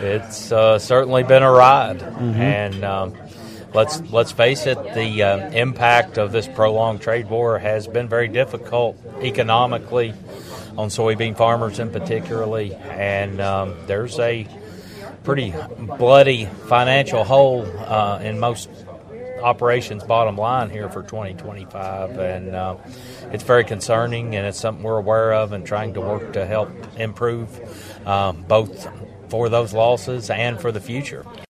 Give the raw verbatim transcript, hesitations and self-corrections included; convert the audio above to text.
It's uh, certainly been a ride, Mm-hmm. and um, let's let's face it, the uh, impact of this prolonged trade war has been very difficult economically on soybean farmers in particularly, and um, there's a pretty bloody financial hole uh, in most operations bottom line here for twenty twenty-five, and uh, it's very concerning, and it's something we're aware of and trying to work to help improve um, both for those losses and for the future.